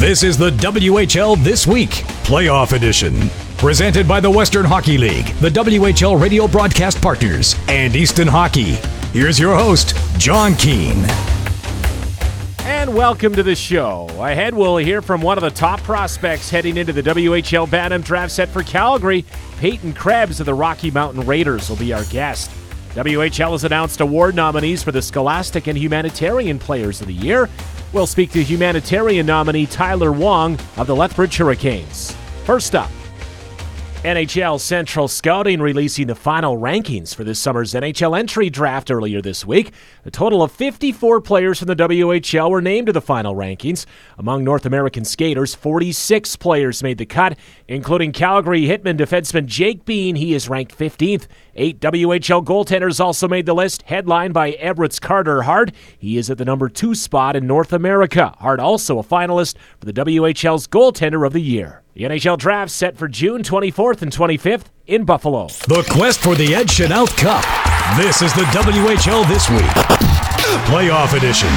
This is the WHL This Week, Playoff Edition. Presented by the Western Hockey League, the WHL radio broadcast partners, and Easton Hockey. Here's your host, John Keane. And welcome to the show. Ahead, we'll hear from one of the top prospects heading into the WHL Bantam draft set for Calgary. Peyton Krebs of the Rocky Mountain Raiders will be our guest. WHL has announced award nominees for the Scholastic and Humanitarian Players of the Year. We'll speak to humanitarian nominee Tyler Wong of the Lethbridge Hurricanes. First up, NHL Central Scouting releasing the final rankings for this summer's NHL entry draft earlier this week. A total of 54 players from the WHL were named to the final rankings. Among North American skaters, 46 players made the cut, including Calgary Hitmen defenseman Jake Bean. He is ranked 15th. 8 WHL goaltenders also made the list, headlined by Everett's Carter Hart. He is at the number 2 spot in North America. Hart also a finalist for the WHL's Goaltender of the Year. The NHL draft set for June 24th and 25th in Buffalo. The quest for the Ed Chenault Cup. This is the WHL This Week, Playoff Edition.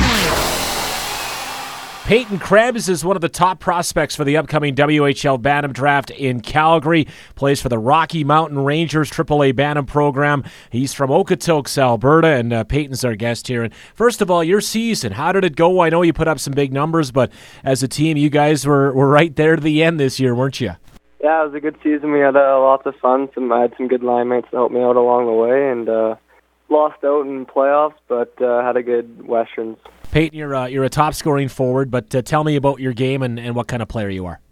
Peyton Krebs is one of the top prospects for the upcoming WHL Bantam draft in Calgary. Plays for the Rocky Mountain Rangers AAA Bantam program. He's from Okotoks, Alberta, and Peyton's our guest here. And first of all, your season, how did it go? I know you put up some big numbers, but as a team, you guys were right there to the end this year, weren't you? Yeah, it was a good season. We had lots of fun. I had some good line mates to help me out along the way, and lost out in playoffs, but had a good Westerns. Peyton, you're a top-scoring forward, but tell me about your game and what kind of player you are.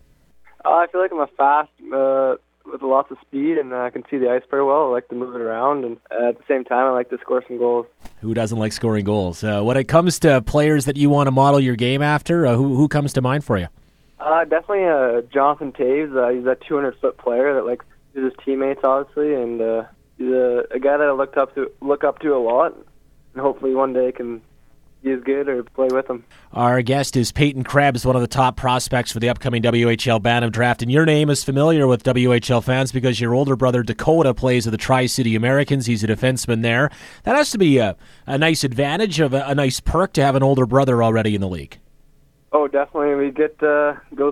I feel like I'm a fast with lots of speed, and I can see the ice very well. I like to move it around, and at the same time, I like to score some goals. Who doesn't like scoring goals? When it comes to players that you want to model your game after, who comes to mind for you? Definitely Jonathan Toews. He's a 200-foot player that likes his teammates, obviously, and he's a guy that I look up to a lot, and hopefully one day can be as good or play with him. Our guest is Peyton Krebs, one of the top prospects for the upcoming WHL Bantam draft, and your name is familiar with WHL fans because your older brother Dakota plays with the Tri-City Americans. He's a defenseman there. That has to be a nice advantage, of a nice perk to have an older brother already in the league. Oh, definitely. We get to go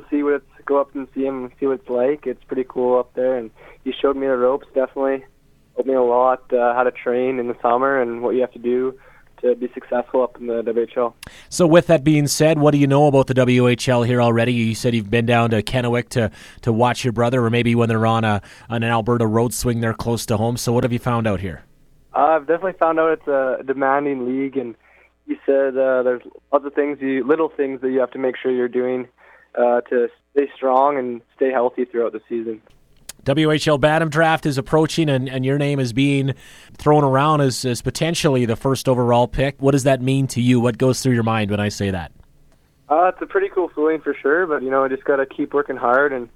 up and see him and see what it's like. It's pretty cool up there, and he showed me the ropes, definitely. Helped me a lot, how to train in the summer and what you have to do to be successful up in the WHL. So with that being said, what do you know about the WHL here already? You said you've been down to Kennewick to watch your brother, or maybe when they're on an Alberta road swing there close to home. So what have you found out here? I've definitely found out it's a demanding league, and he said there's lots of little things that you have to make sure you're doing to stay strong and stay healthy throughout the season. WHL Bantam draft is approaching, and your name is being thrown around as potentially the first overall pick. What does that mean to you? What goes through your mind when I say that? It's a pretty cool feeling for sure, but just got to keep working hard and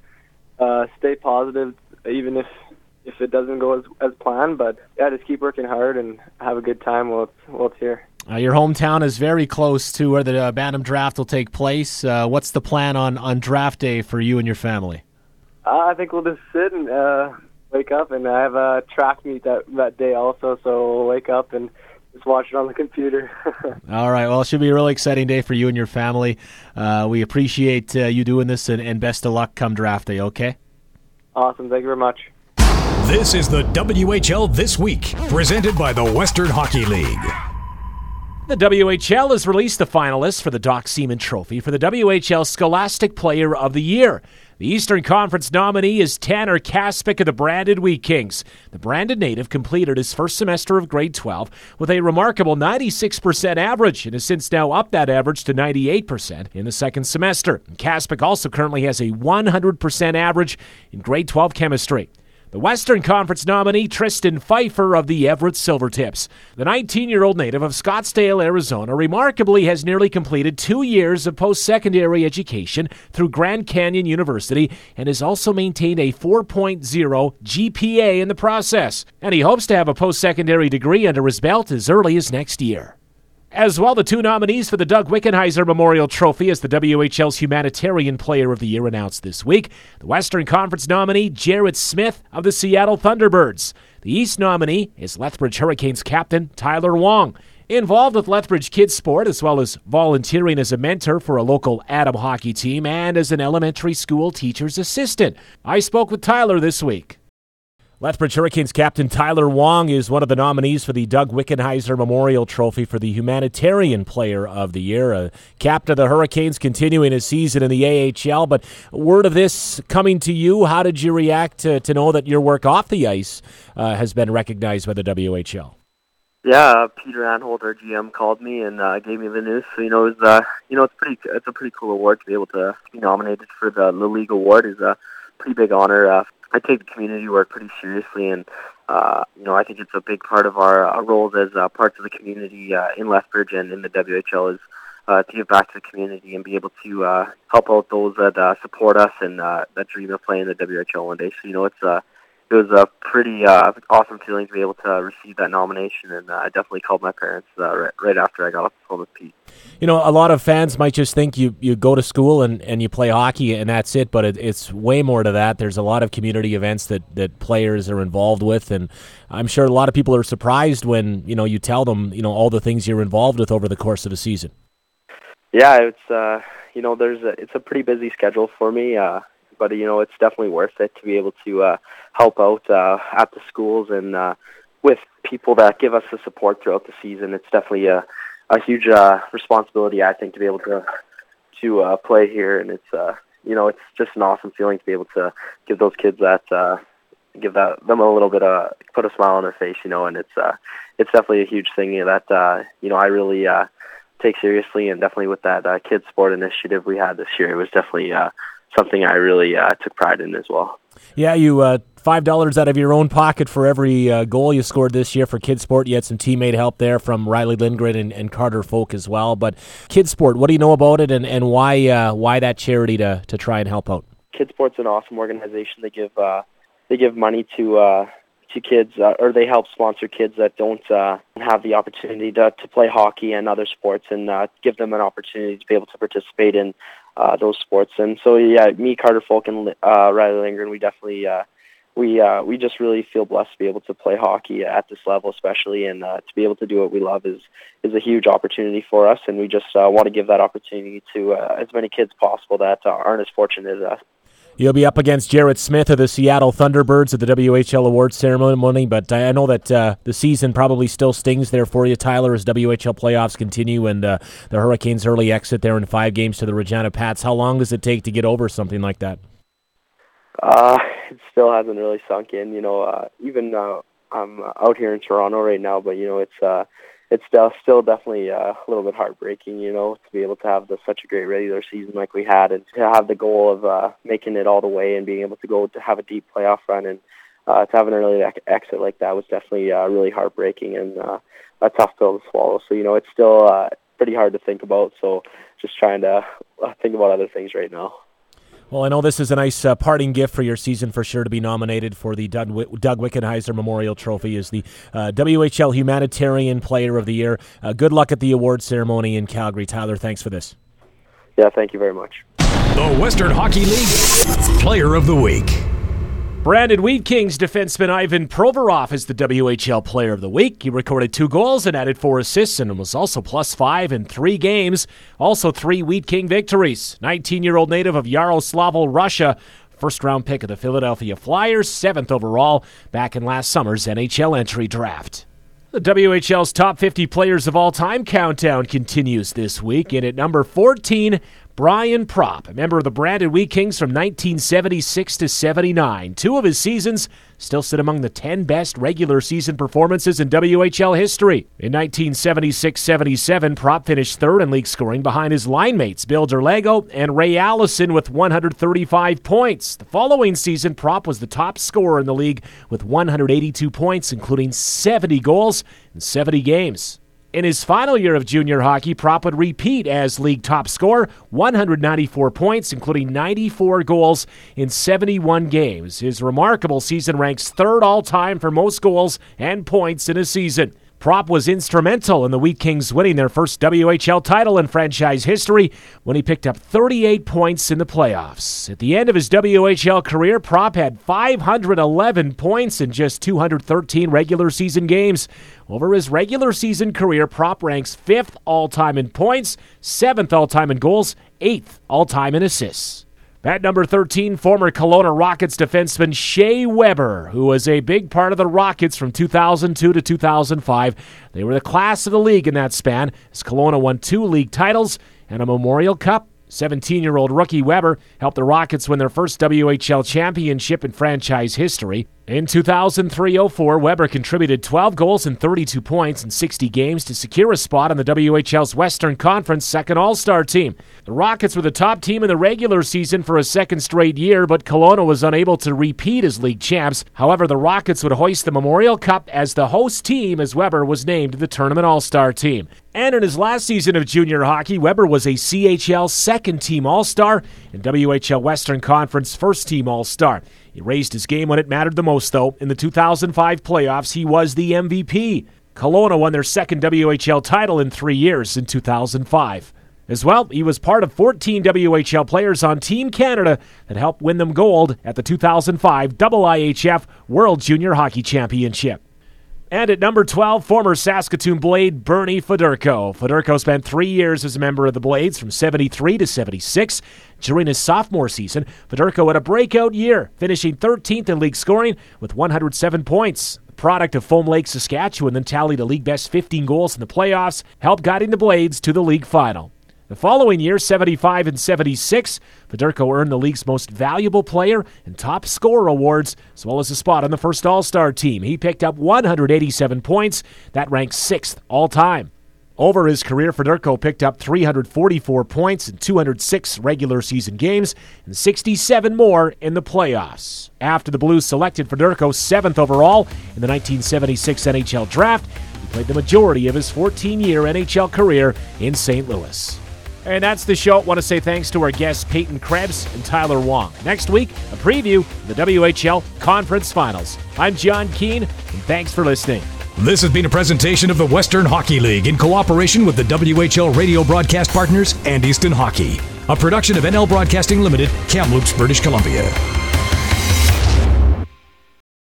stay positive, even if it doesn't go as planned. But yeah, just keep working hard and have a good time while it's here. Your hometown is very close to where the Bantam draft will take place. What's the plan on draft day for you and your family? I think we'll just sit and wake up, and I have a track meet that day also, so we'll wake up and just watch it on the computer. All right, well, it should be a really exciting day for you and your family. We appreciate you doing this, and best of luck come draft day, okay? Awesome, thank you very much. This is the WHL This Week, presented by the Western Hockey League. The WHL has released the finalists for the Doc Seaman Trophy for the WHL Scholastic Player of the Year. The Eastern Conference nominee is Tanner Kaspick of the Brandon Wheat Kings. The Brandon native completed his first semester of grade 12 with a remarkable 96% average and has since now upped that average to 98% in the second semester. Kaspick also currently has a 100% average in grade 12 chemistry. The Western Conference nominee, Tristan Pfeiffer of the Everett Silvertips. The 19-year-old native of Scottsdale, Arizona, remarkably has nearly completed 2 years of post-secondary education through Grand Canyon University and has also maintained a 4.0 GPA in the process. And he hopes to have a post-secondary degree under his belt as early as next year. As well, the 2 nominees for the Doug Wickenheiser Memorial Trophy as the WHL's Humanitarian Player of the Year announced this week. The Western Conference nominee, Jared Smith of the Seattle Thunderbirds. The East nominee is Lethbridge Hurricanes captain Tyler Wong. Involved with Lethbridge Kids Sport, as well as volunteering as a mentor for a local Adam hockey team and as an elementary school teacher's assistant. I spoke with Tyler this week. Lethbridge Hurricanes captain Tyler Wong is one of the nominees for the Doug Wickenheiser Memorial Trophy for the Humanitarian Player of the Year. Captain of the Hurricanes continuing his season in the AHL, but word of this coming to you, how did you react to know that your work off the ice has been recognized by the WHL? Yeah, Peter Anholt, our GM, called me and gave me the news. So it's a pretty cool award to be able to be nominated for the league award. Is a pretty big honor. I take the community work pretty seriously, and I think it's a big part of our roles as parts of the community in Lethbridge and in the WHL is to give back to the community and be able to help out those that support us and that dream of playing the WHL one day. So it was a pretty awesome feeling to be able to receive that nomination, and I definitely called my parents right after I got off the phone with Pete. A lot of fans might just think you go to school and you play hockey and that's it, but it's way more to that. There's a lot of community events that players are involved with, and I'm sure a lot of people are surprised when you tell them all the things you're involved with over the course of a season. Yeah, it's it's a pretty busy schedule for me. But it's definitely worth it to be able to help out at the schools and with people that give us the support throughout the season. It's definitely a huge responsibility, I think, to be able to play here, and it's just an awesome feeling to be able to give those kids them a little bit put a smile on their face, and it's definitely a huge thing that I really take seriously, and definitely with that kids sport initiative we had this year, it was definitely something I really took pride in as well. Yeah, you $5 out of your own pocket for every goal you scored this year for Kids Sport. You had some teammate help there from Riley Lindgren and Carter Folk as well. But Kids Sport, what do you know about it, and why that charity to try and help out? Kids Sport's an awesome organization. They give money to kids, or they help sponsor kids that don't have the opportunity to play hockey and other sports, and give them an opportunity to be able to participate in those sports. And so, me, Carter Folk, and Riley Lindgren, we definitely we just really feel blessed to be able to play hockey at this level, especially, and to be able to do what we love is a huge opportunity for us. And we just want to give that opportunity to as many kids possible that aren't as fortunate as us. You'll be up against Jarrett Smith of the Seattle Thunderbirds at the WHL Awards ceremony, but I know that the season probably still stings there for you, Tyler, as WHL playoffs continue and the Hurricanes' early exit there in 5 games to the Regina Pats. How long does it take to get over something like that? It still hasn't really sunk in. Even I'm out here in Toronto right now, but it's still definitely a little bit heartbreaking, to be able to have such a great regular season like we had, and to have the goal of making it all the way and being able to go to have a deep playoff run, and to have an early exit like that was definitely really heartbreaking and a tough pill to swallow. So, it's still pretty hard to think about, so just trying to think about other things right now. Well, I know this is a nice parting gift for your season for sure to be nominated for the Doug Wickenheiser Memorial Trophy as the WHL Humanitarian Player of the Year. Good luck at the award ceremony in Calgary. Tyler, thanks for this. Yeah, thank you very much. The Western Hockey League Player of the Week. Brandon Wheat Kings defenseman Ivan Provorov is the WHL Player of the Week. He recorded 2 goals and added 4 assists and was also +5 in 3 games. Also 3 Wheat King victories. 19-year-old native of Yaroslavl, Russia. First-round pick of the Philadelphia Flyers, 7th overall back in last summer's NHL entry draft. The WHL's top 50 players of all time countdown continues this week, and at number 14, Brian Propp, a member of the Brandon Wheat Kings from 1976 to 79. 2 of his seasons still sit among the 10 best regular season performances in WHL history. In 1976-77, Propp finished 3rd in league scoring behind his line mates Bill Derlego and Ray Allison with 135 points. The following season, Propp was the top scorer in the league with 182 points, including 70 goals in 70 games. In his final year of junior hockey, Propp would repeat as league top scorer, 194 points, including 94 goals in 71 games. His remarkable season ranks 3rd all-time for most goals and points in a season. Prop was instrumental in the Wheat Kings winning their first WHL title in franchise history when he picked up 38 points in the playoffs. At the end of his WHL career, Prop had 511 points in just 213 regular season games. Over his regular season career, Prop ranks 5th all-time in points, 7th all-time in goals, 8th all-time in assists. At number 13, former Kelowna Rockets defenseman Shea Weber, who was a big part of the Rockets from 2002 to 2005. They were the class of the league in that span, as Kelowna won 2 league titles and a Memorial Cup. 17-year-old rookie Weber helped the Rockets win their first WHL championship in franchise history. In 2003-04, Weber contributed 12 goals and 32 points in 60 games to secure a spot on the WHL's Western Conference second All-Star team. The Rockets were the top team in the regular season for a second straight year, but Kelowna was unable to repeat as league champs. However, the Rockets would hoist the Memorial Cup as the host team as Weber was named the Tournament All-Star team. And in his last season of junior hockey, Weber was a CHL second-team All-Star and WHL Western Conference first-team All-Star. He raised his game when it mattered the most, though. In the 2005 playoffs, he was the MVP. Kelowna won their second WHL title in 3 years in 2005. As well, he was part of 14 WHL players on Team Canada that helped win them gold at the 2005 IIHF World Junior Hockey Championship. And at number 12, former Saskatoon Blade Bernie Federko. Federko spent 3 years as a member of the Blades from 73 to 76. During his sophomore season, Federko had a breakout year, finishing 13th in league scoring with 107 points. The product of Foam Lake, Saskatchewan, then tallied a league-best 15 goals in the playoffs, helped guiding the Blades to the league final. The following year, 75 and 76, Federko earned the league's most valuable player and top scorer awards, as well as a spot on the first All-Star team. He picked up 187 points. That ranks 6th all-time. Over his career, Federko picked up 344 points in 206 regular season games and 67 more in the playoffs. After the Blues selected Federko 7th overall in the 1976 NHL Draft, he played the majority of his 14-year NHL career in St. Louis. And that's the show. I want to say thanks to our guests Peyton Krebs and Tyler Wong. Next week, a preview of the WHL Conference Finals. I'm John Keane, and thanks for listening. This has been a presentation of the Western Hockey League in cooperation with the WHL radio broadcast partners and Easton Hockey. A production of NL Broadcasting Limited, Kamloops, British Columbia.